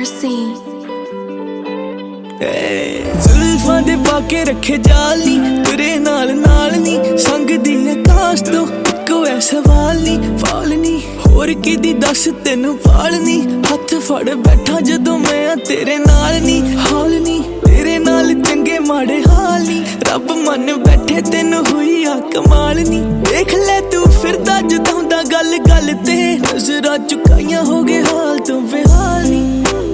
Mercy जुल्फां दे पाके रखे जाल नी तेरे नाल नी संग दी आकाश तो कोई सवाल नी फाल नी होर किदी दस तेनू पाल नी हथ फड़ बैठा जदों मैं तेरे नाल नी हाल नी तेरे नाल चंगे माड़े हाल नी रब मन बैठे तेनू हुई आ कमाल नी देख ले तू फिरदा जदों दा गल गल ते नजरां चुकाइयां हो गए हाल तो बेहाल नी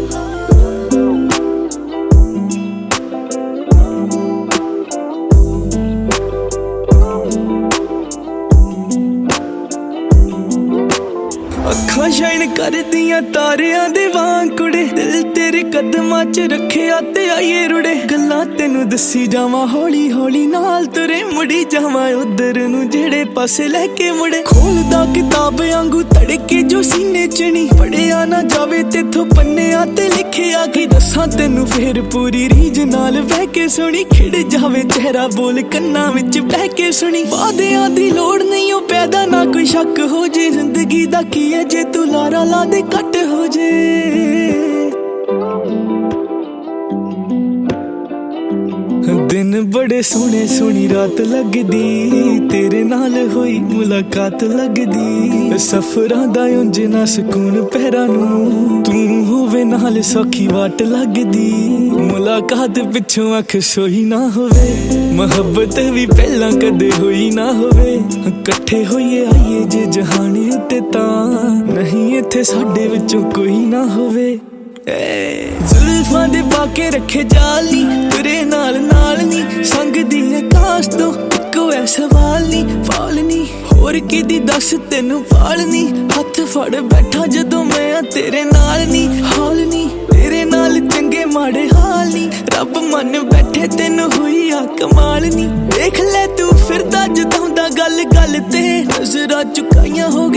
ਅੱਖਾਂ ਸ਼ਾਈਨ ਕਰਦੀਆਂ ਤਾਰਿਆਂ ਦੇ ਵਾਂਗ ਕੁੜੇ ਦਿਲ ਤੇਰੇ ਕਦਮਾਂ 'ਚ ਰੱਖਿਆ ਤੇ ਆਈਏ ਰੁੜੇ ਗੱਲਾਂ ਤੈਨੂੰ ਦੱਸੀ ਜਾਵਾਂ ਹੌਲੀ ਹੌਲੀ ਨਾਲ ਤੁਰੇ ਮੁੜੀ ਜਾਵਾਂ ਉਧਰ ਨੂੰ ਜਿਹੜੇ ਪਾਸੇ ਲੈ ਕੇ ਮੁੜੇ ਖੋਲਦਾ ਕਿਤਾਬ ਵਾਂਗੂ ਧੜਕੇ ਜੋ ਸੀਨੇ 'ਚ ਨੀ ਪੜਿਆ ਨਾ ਜਾਵੇ ਤੇਥੋਂ ਪੰਨਿਆਂ ਤੇ ਲਿਖਿਆ ਕੀ ਦੱਸਾਂ ਤੈਨੂੰ ਫੇਰ ਪੂਰੀ ਰੀਝ ਨਾਲ ਬਹਿ ਕੇ ਸੁਣੀ ਖਿੜ ਜਾਵੇ ਚਿਹਰਾ ਬੋਲ ਕੰਨਾਂ ਵਿੱਚ ਬਹਿ ਕੇ ਸੁਣੀ ਵਾਦਿਆਂ ਦੀ ਲੋੜ ਨਹੀਂ ਉਹ ਪੈਦਾ ਨਾ ਕੋਈ ਸ਼ੱਕ ਹੋ ਜੇ ਜ਼ਿੰਦਗੀ ਦਾ ਕੀ जे तू लारा ला दे कट हो जे दिन बड़े सोहने सोहनी रात लगदी तेरे नाल होई मुलाकात लगदी सफरां दा उंज ना सुकून पैरां नूं तू होवे नाल सौखी वाट लगदी मुलाकात पिछों अख सोई ना होवे मुहब्बत भी पहला कदे होई ना होवे इकट्ठे होइए आइए जे जहान उत्ते तां नहीं इत्थे साडे विचों कोई ना होवे जुल्फां दे पाके रखे जाल नी तेरे नाल नी संग दी आकाश तो कोई सवाल नी फाल नी होर किदी दस तेनू पाल नी हथ फड़ बैठा जदों मैं तेरे नाल नी हाल नी तेरे नाल चंगे माड़े हाल नी रब मन बैठे तेनू हुई आ कमाल नी देख ले तू फिरदा जदों दा गल गल ते नजरां चुकाइयां हो